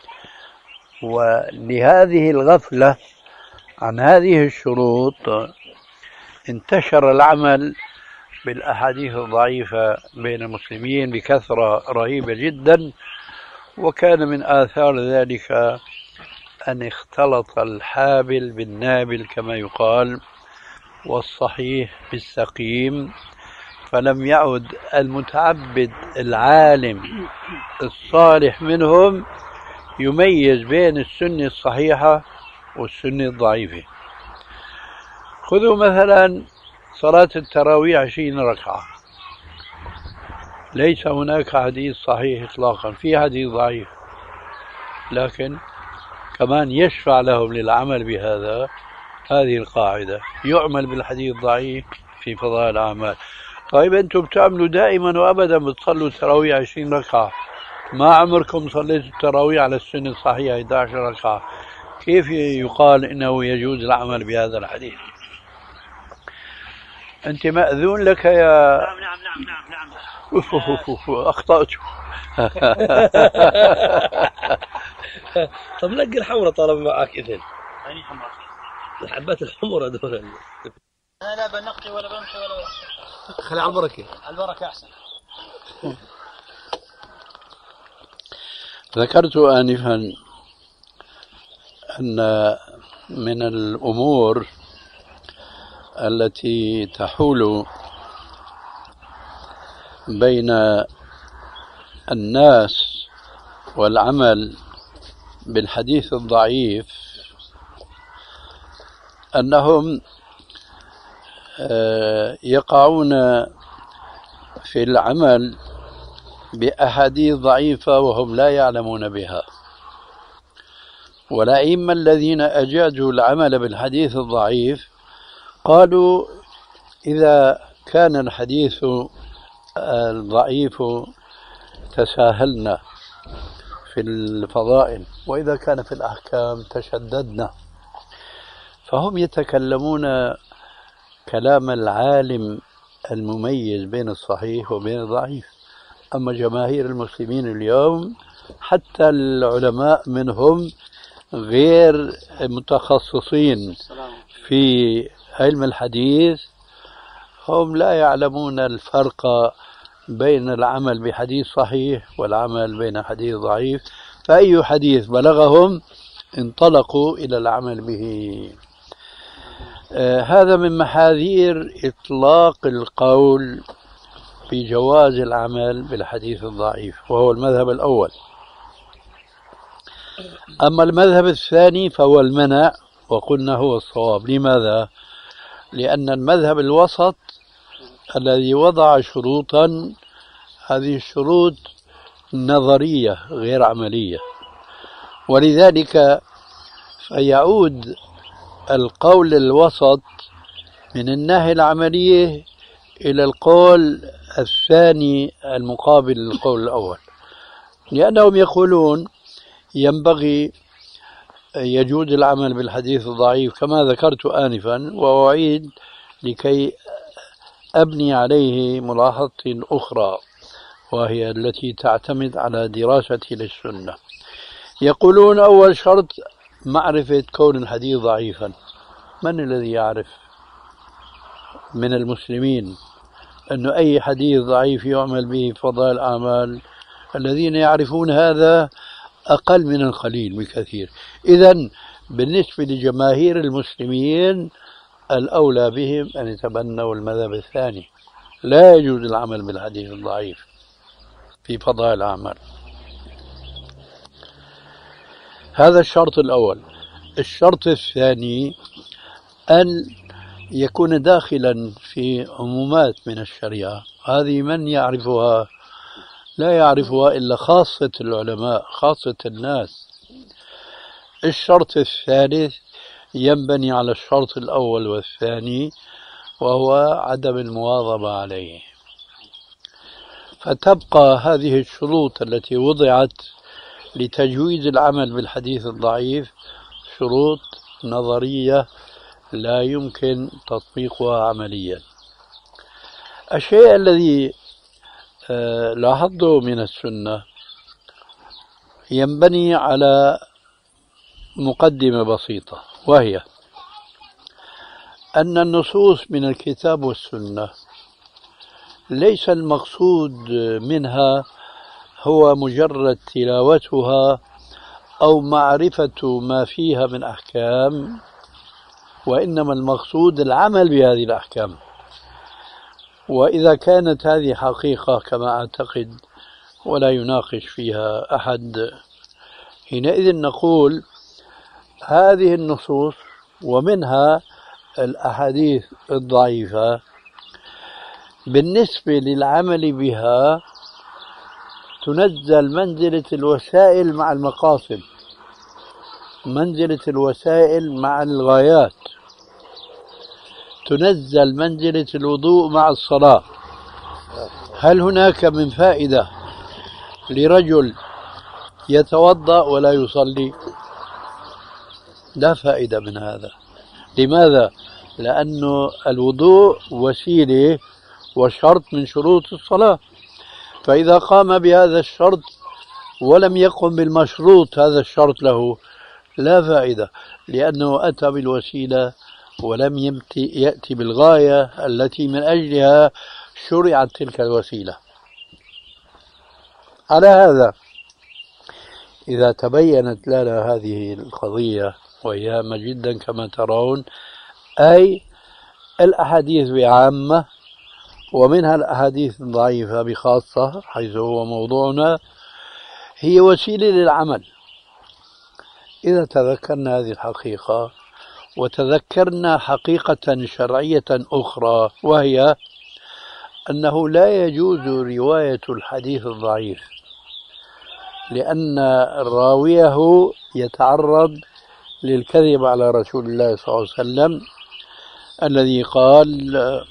ولهذه الغفلة عن هذه الشروط انتشر العمل بالأحاديث الضعيفة بين المسلمين بكثرة رهيبة جدا، وكان من آثار ذلك أن اختلط الحابل بالنابل كما يقال، والصحيح بالسقيم، فلم يعد المتعبد العالم الصالح منهم يميز بين السنة الصحيحة والسنة الضعيفة. خذوا مثلا صلاة التراويح 20 ركعة، ليس هناك حديث صحيح إطلاقا، في حديث ضعيف، لكن كمان يشفع لهم للعمل بهذا. هذه القاعدة: يعمل بالحديث الضعيف في فضائل الأعمال. طيب أنتم بتعملوا دائما وأبدا بتصلوا التراويح 20 ركعة، ما عمركم صليتوا التراويح على السنة الصحيحة 11 ركعة، كيف يقال إنه يجوز العمل بهذا الحديث؟ أنت مأذون لك يا... نعم. أخطأت. طب نقي الحمرة طالما معك إذن. أي حمرة؟ الحبات الحمرة دول. أنا لا بنقي ولا بمحي ولا... خلي على البركة. البركة أحسن. ذكرت آنفا أن من الأمور التي تحول بين الناس والعمل بالحديث الضعيف أنهم يقعون في العمل بأحاديث ضعيفة وهم لا يعلمون بها. والأئمة الذين أجازوا العمل بالحديث الضعيف قالوا: إذا كان الحديث الضعيف تساهلنا في الفضائل، وإذا كان في الأحكام تشددنا. فهم يتكلمون كلام العالم المميز بين الصحيح وبين الضعيف. أما جماهير المسلمين اليوم حتى العلماء منهم غير متخصصين في علم الحديث، هم لا يعلمون الفرق بين العمل بحديث صحيح والعمل بين حديث ضعيف، فأي حديث بلغهم انطلقوا إلى العمل به. هذا من محاذير إطلاق القول بجواز العمل بالحديث الضعيف، وهو المذهب الأول. أما المذهب الثاني فهو المنع، وقلنا هو الصواب. لماذا؟ لأن المذهب الوسط الذي وضع شروطا، هذه الشروط نظرية غير عملية، ولذلك فيعود القول الوسط من الناحية العملية إلى القول الثاني المقابل للقول الأول، لأنهم يقولون ينبغي يجوز العمل بالحديث الضعيف كما ذكرت آنفا، وأعيد لكي أبني عليه ملاحظة أخرى وهي التي تعتمد على دراستي للسنة. يقولون أول شرط معرفة كون الحديث ضعيفا. من الذي يعرف من المسلمين أن أي حديث ضعيف يعمل به في فضائل الأعمال؟ الذين يعرفون هذا أقل من القليل بكثير. إذن بالنسبة لجماهير المسلمين الأولى بهم أن يتبنوا المذهب الثاني، لا يجوز العمل بالحديث الضعيف. في فضائل الأعمال. هذا الشرط الأول. الشرط الثاني أن يكون داخلا في عمومات من الشريعة، هذه من يعرفها؟ لا يعرفها إلا خاصة العلماء، خاصة الناس. الشرط الثالث ينبني على الشرط الأول والثاني، وهو عدم المواظبة عليه. فتبقى هذه الشروط التي وضعت لتجويز العمل بالحديث الضعيف شروط نظرية لا يمكن تطبيقها عمليا. الشيء الذي لاحظته من السنة ينبني على مقدمة بسيطة، وهي أن النصوص من الكتاب والسنة ليس المقصود منها هو مجرد تلاوتها أو معرفة ما فيها من أحكام، وإنما المقصود العمل بهذه الأحكام. وإذا كانت هذه حقيقة كما أعتقد ولا يناقش فيها أحد، حينئذ نقول هذه النصوص ومنها الأحاديث الضعيفة بالنسبة للعمل بها تنزل منزلة الوسائل مع المقاصد، منزلة الوسائل مع الغايات، تنزل منزلة الوضوء مع الصلاة. هل هناك من فائدة لرجل يتوضأ ولا يصلي؟ لا فائدة من هذا. لماذا؟ لأنه الوضوء وسيلة وشرط من شروط الصلاة، فإذا قام بهذا الشرط ولم يقم بالمشروط هذا الشرط له لا فائدة، لأنه أتى بالوسيلة ولم يأتي بالغاية التي من أجلها شرعت تلك الوسيلة. على هذا إذا تبينت لنا هذه القضية وهي هامة جدا كما ترون، أي الأحاديث بعامة ومنها الأحاديث الضعيفة بخاصة حيث هو موضوعنا، هي وسيلة للعمل. إذا تذكرنا هذه الحقيقة وتذكرنا حقيقة شرعية أخرى، وهي أنه لا يجوز رواية الحديث الضعيف، لأن راويه يتعرض للكذب على رسول الله صلى الله عليه وسلم الذي قال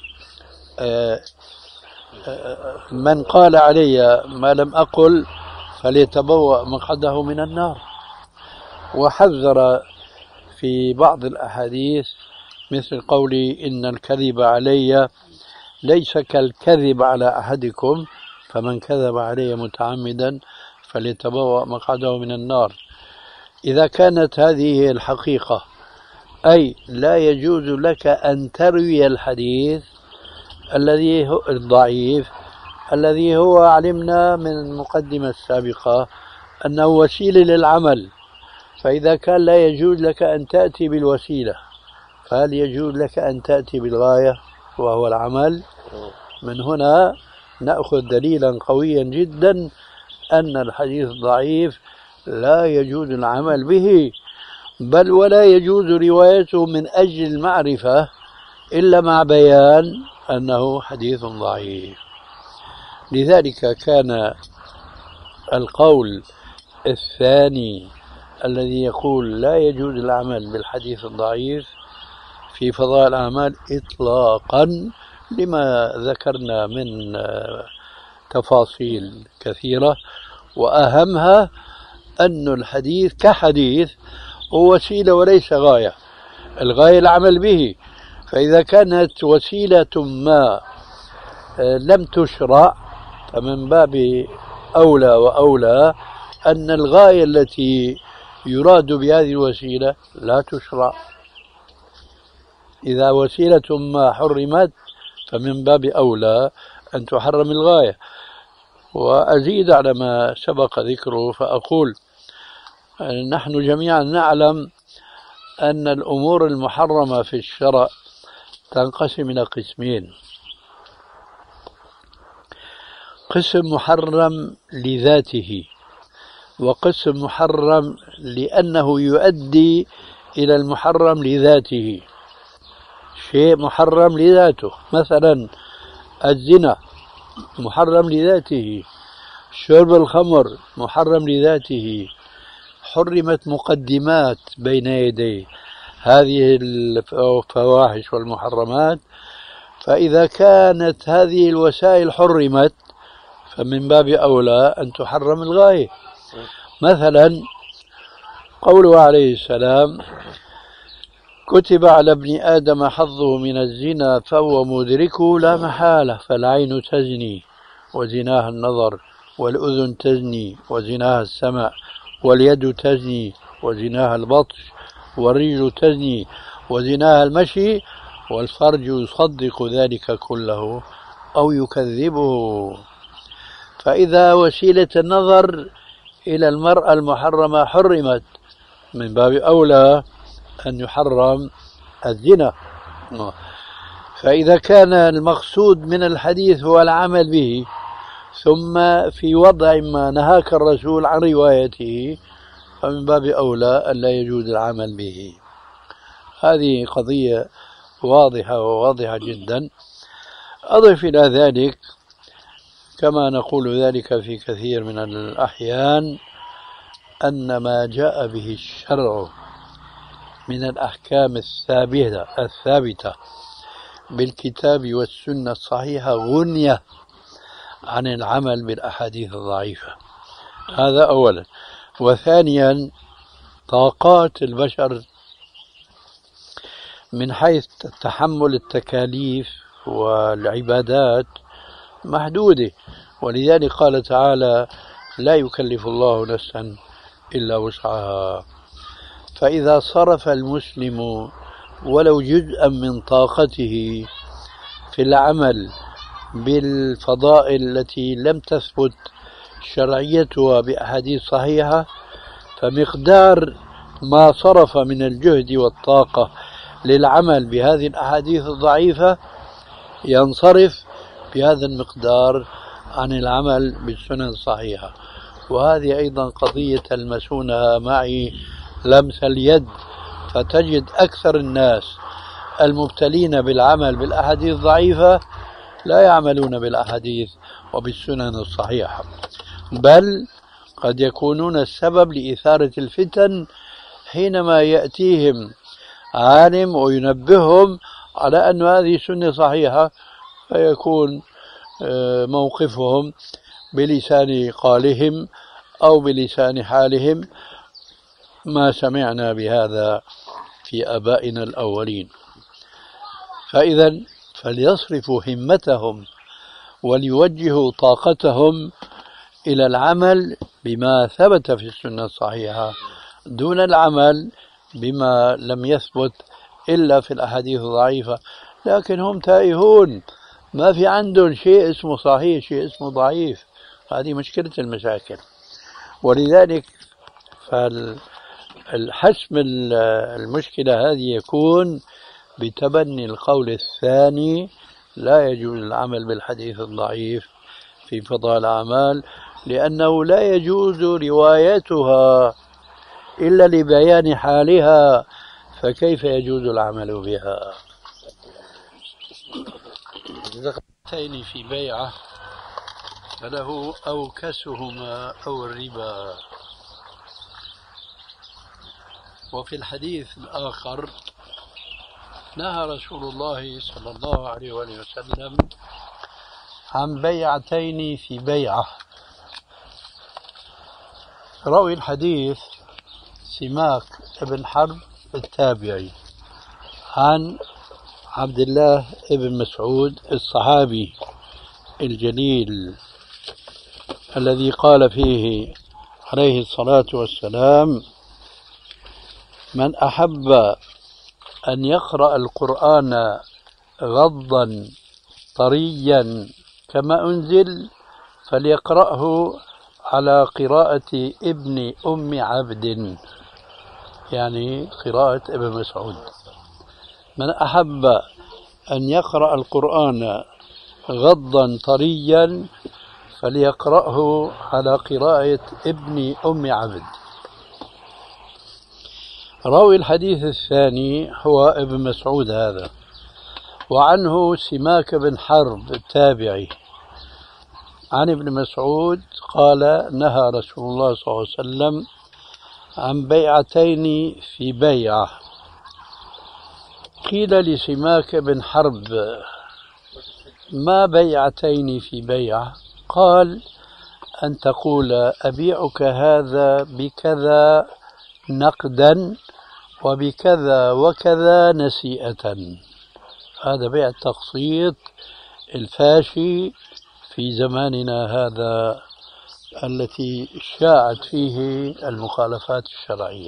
من قال علي ما لم أقل فليتبوأ مقعده من النار. وحذر في بعض الأحاديث مثل قولي إن الكذب علي ليس كالكذب على أحدكم فمن كذب علي متعمدا فليتبوأ مقعده من النار. إذا كانت هذه الحقيقة، أي لا يجوز لك أن تروي الحديث الذي هو الضعيف الذي هو علمنا من المقدمة السابقة أنه وسيلة للعمل، فإذا كان لا يجوز لك أن تأتي بالوسيلة فهل يجوز لك أن تأتي بالغاية وهو العمل؟ من هنا نأخذ دليلا قويا جدا أن الحديث الضعيف لا يجوز العمل به، بل ولا يجوز روايته من أجل المعرفة إلا مع بيان أنه حديث ضعيف. لذلك كان القول الثاني الذي يقول لا يجوز العمل بالحديث الضعيف في فضائل الأعمال إطلاقا لما ذكرنا من تفاصيل كثيرة، وأهمها أن الحديث كحديث هو وسيلة وليس غاية، الغاية العمل به. فإذا كانت وسيلة ما لم تشرع فمن باب أولى وأولى أن الغاية التي يراد بهذه الوسيلة لا تشرع. إذا وسيلة ما حرمت فمن باب أولى أن تحرم الغاية. وأزيد على ما سبق ذكره فأقول نحن جميعا نعلم أن الأمور المحرمة في الشرع تنقسم إلى قسمين: قسم محرم لذاته، وقسم محرم لأنه يؤدي إلى المحرم لذاته. شيء محرم لذاته، مثلا الزنا محرم لذاته، شرب الخمر محرم لذاته، حرمت مقدمات بين يديه هذه الفواحش والمحرمات. فإذا كانت هذه الوسائل حرمت فمن باب أولى أن تحرم الغاية. مثلا قوله عليه السلام: كتب على ابن آدم حظه من الزنا فهو مدركه لا محالة، فالعين تزني وزناها النظر، والأذن تزني وزناها السمع، واليد تزني وزناها البطش، والرجل تزني وزناها المشي، والفرج يصدق ذلك كله أو يكذبه. فإذا وسيلة النظر إلى المرأة المحرمة حرمت، من باب أولى أن يحرم الزنا. فإذا كان المقصود من الحديث هو العمل به، ثم في وضع ما نهاك الرسول عن روايته، فمن باب أولى أن لا يجوز العمل به. هذه قضية واضحة وواضحة جدا. أضف إلى ذلك كما نقول ذلك في كثير من الأحيان أن ما جاء به الشرع من الأحكام الثابتة بالكتاب والسنة الصحيحة غنية عن العمل بالأحاديث الضعيفة. هذا أولا. وثانيا طاقات البشر من حيث تحمل التكاليف والعبادات محدودة، ولذلك قال تعالى: لا يكلف الله نفسا إلا وسعها. فإذا صرف المسلم ولو جزءا من طاقته في العمل بالفضائل التي لم تثبت شرعيتها بأحاديث صحيحة، فمقدار ما صرف من الجهد والطاقة للعمل بهذه الأحاديث الضعيفة ينصرف بهذا المقدار عن العمل بالسنن الصحيحة. وهذه أيضا قضية تلمسونها معي لمس اليد، فتجد أكثر الناس المبتلين بالعمل بالأحاديث الضعيفة لا يعملون بالأحاديث وبالسنن الصحيحة، بل قد يكونون السبب لإثارة الفتن حينما يأتيهم عالم وينبههم على أن هذه سنة صحيحة، فيكون موقفهم بلسان قالهم أو بلسان حالهم: ما سمعنا بهذا في آبائنا الأولين. فإذا فليصرفوا همتهم وليوجهوا طاقتهم إلى العمل بما ثبت في السنة الصحيحة دون العمل بما لم يثبت إلا في الأحاديث الضعيفة. لكن هم تائهون، ما في عندهم شيء اسمه صحيح شيء اسمه ضعيف. هذه مشكلة المشاكل. ولذلك فالحسم المشكلة هذه يكون بتبني القول الثاني: لا يجوز العمل بالحديث الضعيف في فضائل الأعمال، لأنه لا يجوز روايتها إلا لبيان حالها، فكيف يجوز العمل بها؟ ذكرتين في بيعة فله أوكسهما أو الربا. وفي الحديث الآخر نهى رسول الله صلى الله عليه وسلم عن بيعتين في بيعة. روي الحديث سماك بن حرب التابعي عن عبد الله بن مسعود الصحابي الجليل الذي قال فيه عليه الصلاة والسلام: من أحب أن يقرأ القرآن غضا طريا كما أنزل فليقرأه على قراءة ابن أم عبد، يعني قراءة ابن مسعود. من أحب أن يقرأ القرآن غضا طريا فليقرأه على قراءة ابن أم عبد. راوي الحديث الثاني هو ابن مسعود هذا، وعنه سماك بن حرب التابعي عن ابن مسعود قال: نهى رسول الله صلى الله عليه وسلم عن بيعتين في بيعة. قيل لسماك بن حرب: ما بيعتين في بيعة؟ قال: أن تقول أبيعك هذا بكذا نقدا وبكذا وكذا نسيئة. هذا بيع التقسيط الفاشي في زماننا هذا التي شاعت فيه المخالفات الشرعية.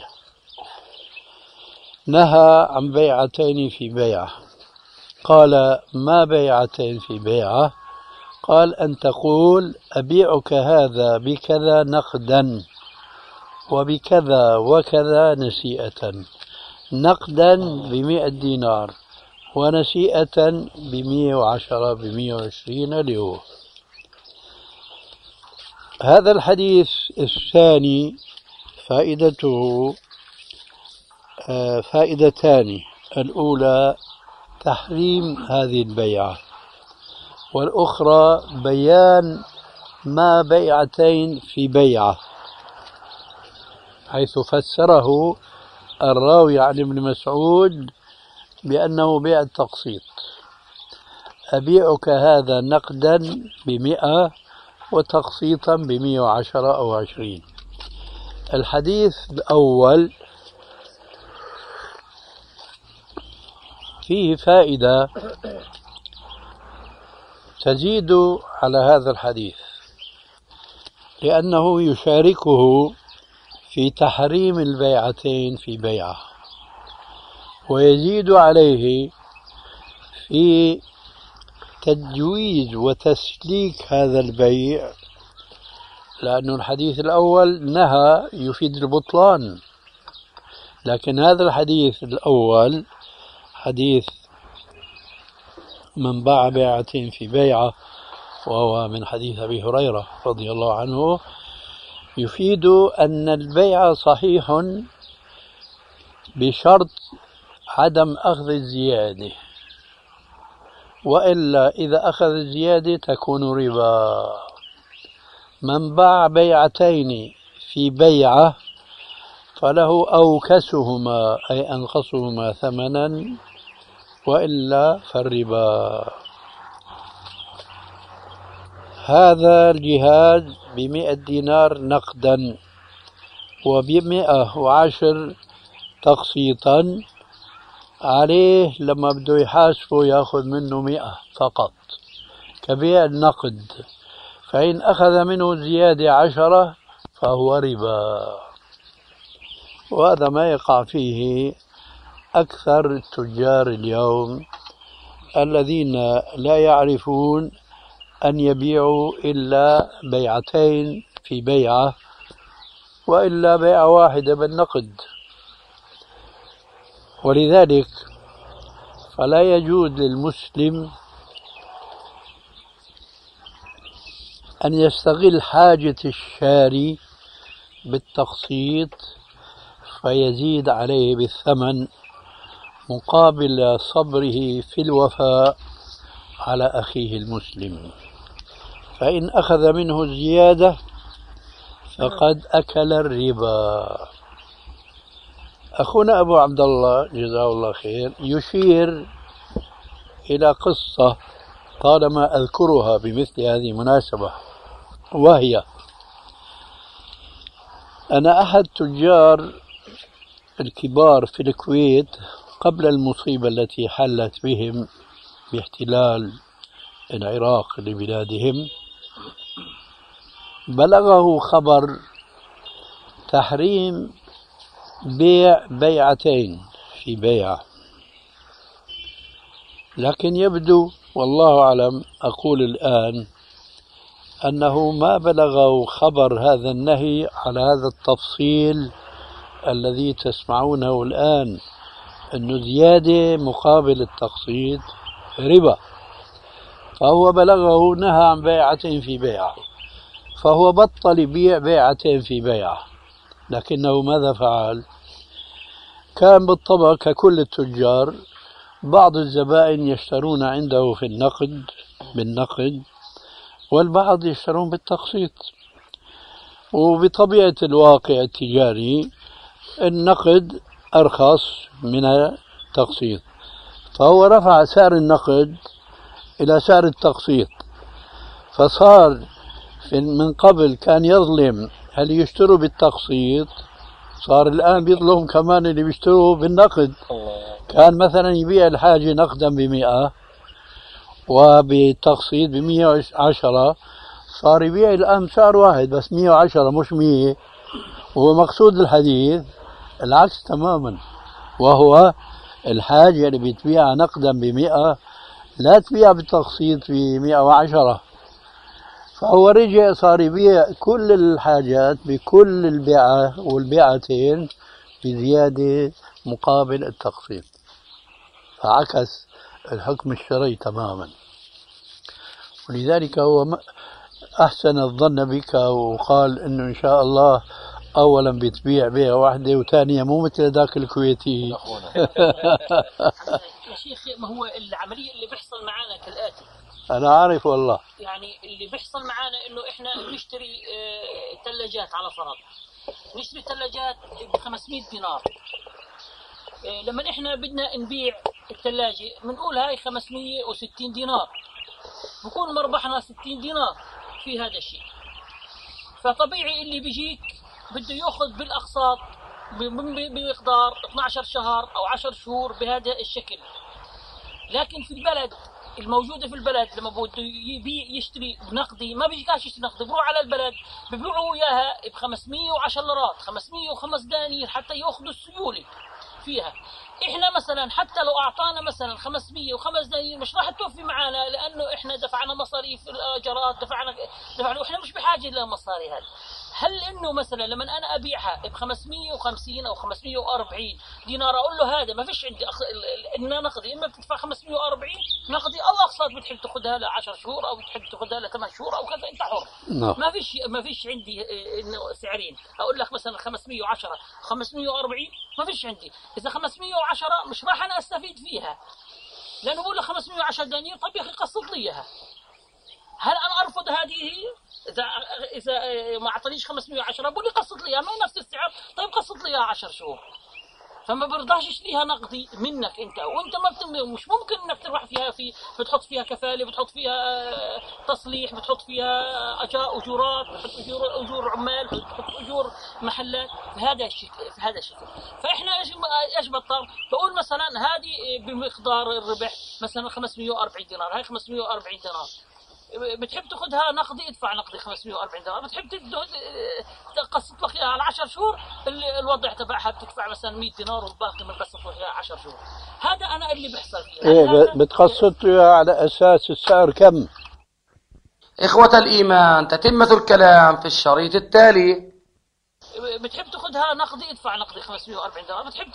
نهى عن بيعتين في بيعة. قال: ما بيعتين في بيعة؟ قال: أن تقول أبيعك هذا بكذا نقدا وبكذا وكذا نسيئة. نقدا ب100 دينار ونسيئة ب110 ب120 اليوم. هذا الحديث الثاني فائدته فائدتان: الأولى تحريم هذه البيعة، والأخرى بيان ما بيعتين في بيعة، حيث فسره الراوي عن ابن مسعود بأنه بيع التقسيط. أبيعك هذا نقدا ب100 وتقسيطا ب110 أو 20. الحديث الأول فيه فائدة تزيد على هذا الحديث، لأنه يشاركه في تحريم البيعتين في بيعة، ويزيد عليه في تجويز وتسليك هذا البيع، لأن الحديث الأول نهى يفيد البطلان، لكن هذا الحديث الأول حديث من باع بيعتين في بيعة، وهو من حديث أبي هريرة رضي الله عنه، يفيد أن البيع صحيح بشرط عدم أخذ الزيادة، وإلا إذا أخذ الزيادة تكون ربا. من باع بيعتين في بيعة فله أوكسهما أي أنقصهما ثمنا، وإلا فالربا. هذا الجهاز ب100 دينار نقدا وب110 تقسيطا، عليه لما بده يحاسبه يأخذ منه 100 فقط كبيع النقد، فإن أخذ منه زيادة 10 فهو ربا. وهذا ما يقع فيه أكثر التجار اليوم الذين لا يعرفون أن يبيعوا إلا بيعتين في بيعة، وإلا بيعة واحدة بالنقد. ولذلك فلا يجوز للمسلم أن يستغل حاجة الشاري بالتقسيط فيزيد عليه بالثمن مقابل صبره في الوفاء على أخيه المسلم، فإن أخذ منه الزيادة فقد أكل الربا. أخونا أبو عبد الله جزاه الله خير يشير إلى قصة طالما أذكرها بمثل هذه المناسبة، وهي أن أحد تجار الكبار في الكويت قبل المصيبة التي حلت بهم باحتلال العراق لبلادهم بلغه خبر تحريم بيع بيعتين في بيعة، لكن يبدو والله أعلم أقول الآن أنه ما بلغه خبر هذا النهي على هذا التفصيل الذي تسمعونه الآن، أنه زيادة مقابل التقسيط ربا، فهو بلغه نهى عن بيعتين في بيعة. فهو بطل يبيع بيعتين في بيعة، لكنه ماذا فعل؟ كان بالطبع ككل التجار بعض الزبائن يشترون عنده في النقد بالنقد، والبعض يشترون بالتقسيط. وبطبيعة الواقع التجاري النقد أرخص من التقسيط، فهو رفع سعر النقد إلى سعر التقسيط، فصار من قبل كان يظلم هل يشتروا بالتقسيط، صار الآن بيظلم كمان اللي بيشتروا بالنقد. كان مثلا يبيع الحاجة نقدا ب100 وبالتقسيط ب110، صار يبيع الآن سعر واحد بس 110 مش 100. وهو مقصود الحديث العكس تماما، وهو الحاجة اللي بتبيع نقدا ب100 لا تبيع بالتقسيط ب110. فهو رجع صار يبيع كل الحاجات بكل البيعة والبيعتين بزيادة مقابل التقسيط، فعكس الحكم الشرعي تماما. ولذلك هو أحسن الظن بك وقال إنه إن شاء الله أولا بتبيع بيعة واحدة وثانية مو مثل ذاك الكويتي. يا شيخ ما هو العملية اللي بيحصل معنا كالآتي، أنا عارف والله، يعني اللي بيحصل معنا إنه إحنا نشتري ثلاجات على فرض، نشتري ثلاجات ب500 دينار. لما إحنا بدنا نبيع الثلاجة بنقول هاي 560 دينار، بكون مربحنا 60 دينار في هذا الشيء. فطبيعي اللي بيجيك بده يأخذ بالأقساط بمقدار 12 شهر أو 10 شهور بهذا الشكل. لكن في البلد الموجودة في البلد لما بده يشتري بنقدي ما بيجيكاش يشتري نقدي، بروح على البلد ببيعوا إياها ب510 ليرات، 505 دنانير حتى يأخذوا السيولة فيها. إحنا مثلا حتى لو أعطانا مثلا 505 دنانير مش راح توفي معنا، لأنه إحنا دفعنا مصاريف الإيجارات، دفعنا وإحنا مش بحاجة للمصاري هذه. هل إنه مثلا لما أنا أبيعها ب550 أو 540 دينار أقول له هذا ما فيش عندي إن نقدي، إما بتدفع 540 نقدي أو أقساط بتحب تأخذها ل10 شهور أو بتحب تأخذها ل8 شهور أو كذا، أنت حر. ما فيش عندي إنه سعرين أقول لك مثلا 510 540 ما فيش عندي. إذا 510 مش راح أنا أستفيد فيها، لأنه بقول له 510 دنانير، طب يا أخي قسط لي إياها. هل أنا أرفض هذه؟ إذا ما أعطانيش 510 بقول لي قسط لي إياها، ما هي نفس السعر، طيب قسط لي إياها 10 شهور. فما برضاش يشتريها نقدي منك أنت، وأنت مش ممكن إنك تروح فيها بتحط فيها كفالة، بتحط فيها تصليح، بتحط فيها أجورات، بتحط أجور عمال، بتحط أجور محلات في هذا الشكل. فإحنا إيش بضطر بقول مثلا هذه بمقدار الربح مثلا 540 دينار، هاي 540 دينار بتحب تاخذها نقدي ادفع نقدي 540 دينار، بتحب تقسط لك اياها على 10 شهور الوضع تبعها بتدفع مثلا 100 دينار والباقي بنقسط لك اياها 10 شهور. هذا انا اللي بيحصل فيه. ايه بتقسط على اساس السعر كم؟ إخوة الإيمان، تتمة الكلام في الشريط التالي. بتحب تاخذها نقدي ادفع نقدي 540 دينار، بتحب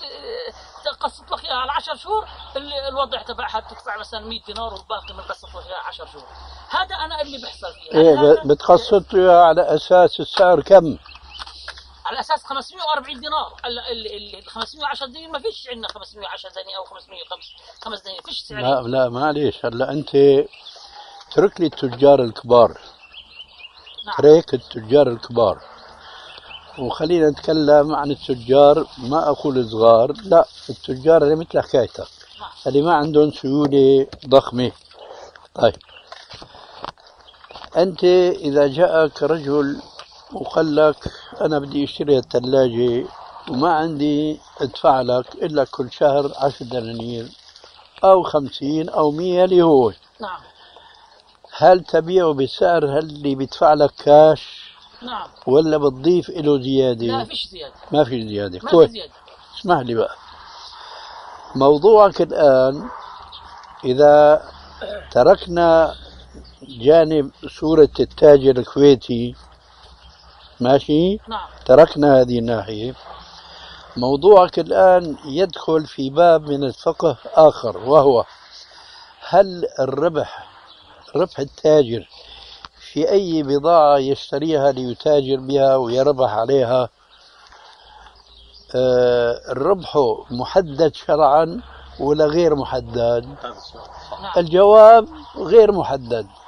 تقسط لك اياها على 10 شهور الوضع تبعها بتدفع مثلا 100 دينار والباقي بنقسط لك اياها 10 شهور. هذا انا اللي بيحصل فيه. ايه بتقسط على اساس السعر كم؟ على اساس 540 دينار. ال 510 دينار ما فيش عندنا 510 دنانير او 505 دنانير، فيش سعر. لا معليش، هلا انت اترك لي التجار الكبار. نعم. اترك التجار الكبار وخلينا نتكلم عن التجار، ما أقول صغار، لا، التجار اللي مثل حكايتك اللي ما عندهم سيولة ضخمة. طيب أنت إذا جاءك رجل وقال لك أنا بدي أشتري الثلاجة وما عندي أدفع لك إلا كل شهر 10 دنانير أو 50 أو 100 اللي هو، نعم، هل تبيعه بالسعر اللي بيدفع لك كاش؟ نعم. ولا بتضيف له زيادة؟ لا فيش زيادة. ما في زيادة. ما في زيادة. اسمح لي بقى، موضوعك الآن إذا تركنا جانب صورة التاجر الكويتي، ماشي؟ نعم. تركنا هذه الناحية، موضوعك الآن يدخل في باب من الفقه آخر، وهو هل ربح التاجر في أي بضاعة يشتريها ليتاجر بها ويربح عليها، الربح محدد شرعا ولا غير محدد؟ الجواب غير محدد.